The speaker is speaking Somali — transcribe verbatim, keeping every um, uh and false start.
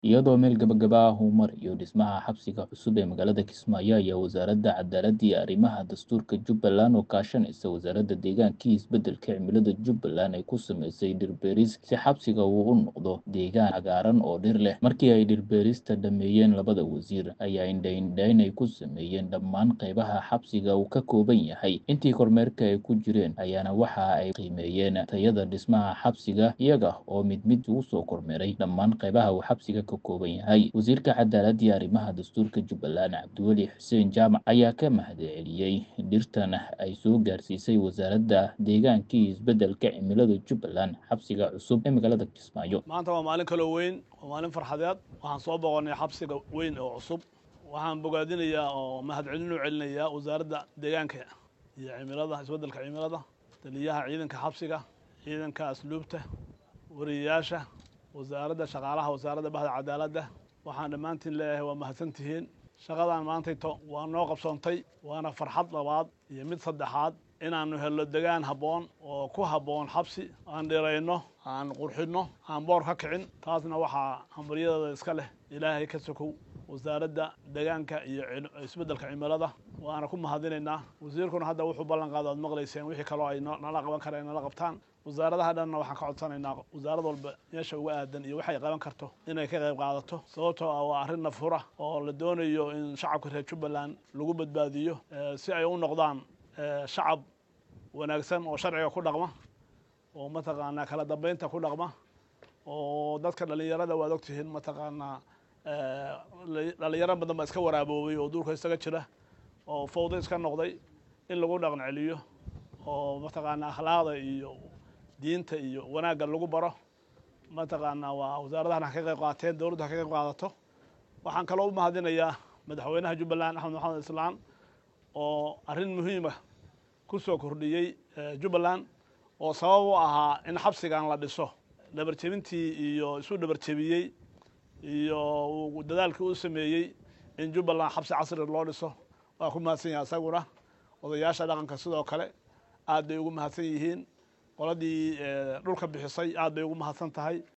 iyadoo meel gabagaba ah uu marayo dhismaha xabsiga cusub ee magaalada Kismaayo ayaa wasaaradda cadaaladda iyo arrimaha dastuurka Jubbaland oo kaashanaysa wasaaradda deegaanka iyo isbeddelka cimilada Jubbaland ay ku sameysay dhir beeris si xabsiga uu u noqdo deegaan cagaaran oo dhir leh. Markii ay dhir beerista dhameeyeen, labada wasiir ayaa indha-indhayn ay ku sameeyeen dhammaan qaybaha xabsiga uu ka kooban yahay. Intii kormeerka ay ku jireen ayaana waxa ay qiimeeyeen tayada dhismaha xabsiga, iyaga oo mid mid ugu soo kormeeray dhammaan qaybaha uu xabsiga ka kooban yahay. Wasiirka cadaaladda iyo arrimaha dastuurka Jubbaland Cabdiweli Xuseen Jaamac ayaa ka mahadceliyey dhirtan ay soo gaarsiisay wasaaradda deegaanka iyo isbeddelka cimilada Jubbaland xabsiga cusub ee magaalada Kismaayo. maanta waa maalin kale weyn, waa maalin farxadeed. waxaan soo boqonnay xabsiga weyn oo cusub. waxaan bogaadinayaa oo mahadcelin u celinayaa wasaaradda deegaanka iyo cimilada isbeddelka cimilada, taliyaha ciidanka xabsiga, ciidanka asluubta, wariyaasha, wasaaradda shaqaalaha, wasaaradda bahda cadaaladda. waxaan dhammaantiin leeyahay waa mahadsantihiin. shaqadan maantayto waa noo qabsoontay, waana farxad labaad iyo mid saddexaad inaannu helno degaan habboon oo ku habboon xabsi, aan dhirayno, aan qurxinno, aan boor ka kicin. taasna waxaa hambalyadeeda iska leh ilaahay ka sokow wasaaradda deegaanka iyo isbeddelka cimilada, waana ku mahadinaynaa. wasiirkuna hadda wuxuu ballan qaaday, aad maqlayseen, wixii kaloo ay nala qaban kareen nala qabtaan. wasaaradaha dhanna waxaan ka codsanaynaa wasaarad walba meesha uga aadan iyo waxay qaban karto inay ka qayb qaadato, sababtoo ah waa arrin nafhura oo la doonayo in shacabka reer Jubbaland lagu badbaadiyo si ay u noqdaan shacab wanaagsan oo sharciga ku dhaqma, oo mataqaanaa kala dambeynta ku dhaqma, oo dadka dhalinyarada waad ogtihiin mataqaanaa dhalinyaro badan baa iska waraaboobay oo duurka isaga jira oo fawdo iska noqday, in lagu dhaqan celiyo oo mataqaanaa akhlaaqda iyo diinta iyo wanaagga lagu baro. mataqaanaa waa wasaaradahan ha ka qayb qaateen, dowladda ha ka qayb qaadato. waxaan kaloo u mahadinayaa madaxweynaha Jubbaland Axmed Maxamed Islaan oo arrin muhiima ku soo kordhiyey Jubbaland, oo sabab u ahaa in xabsigan la dhiso. dhabarjebintii iyo isu dhabarjebiyey iyo dadaalkii uu sameeyey in Jubbaland xabsi casri loo dhiso. waa ku mahadsan yahay isaguna. odayaasha dhaqanka sidoo kale aad bay ugu mahadsan yihiin. qoladii dhulka bixisay aad bay ugu mahadsan tahay.